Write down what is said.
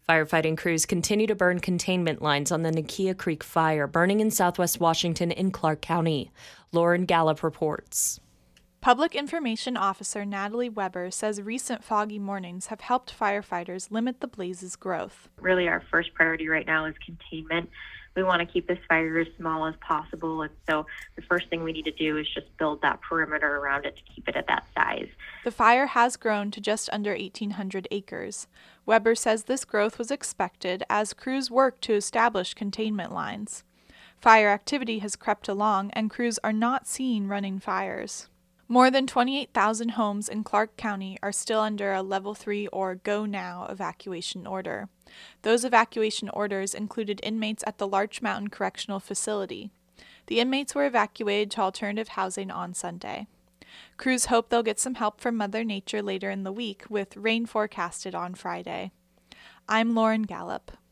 Firefighting crews continue to burn containment lines on the Nakia Creek fire, burning in southwest Washington in Clark County. Lauren Gallup reports. Public Information Officer Natalie Weber says recent foggy mornings have helped firefighters limit the blaze's growth. Really, our first priority right now is containment. We want to keep this fire as small as possible, and so the first thing we need to do is just build that perimeter around it to keep it at that size. The fire has grown to just under 1,800 acres. Weber says this growth was expected as crews work to establish containment lines. Fire activity has crept along, and crews are not seeing running fires. More than 28,000 homes in Clark County are still under a Level 3 or Go Now evacuation order. Those evacuation orders included inmates at the Larch Mountain Correctional Facility. The inmates were evacuated to alternative housing on Sunday. Crews hope they'll get some help from Mother Nature later in the week, with rain forecasted on Friday. I'm Lauren Gallup.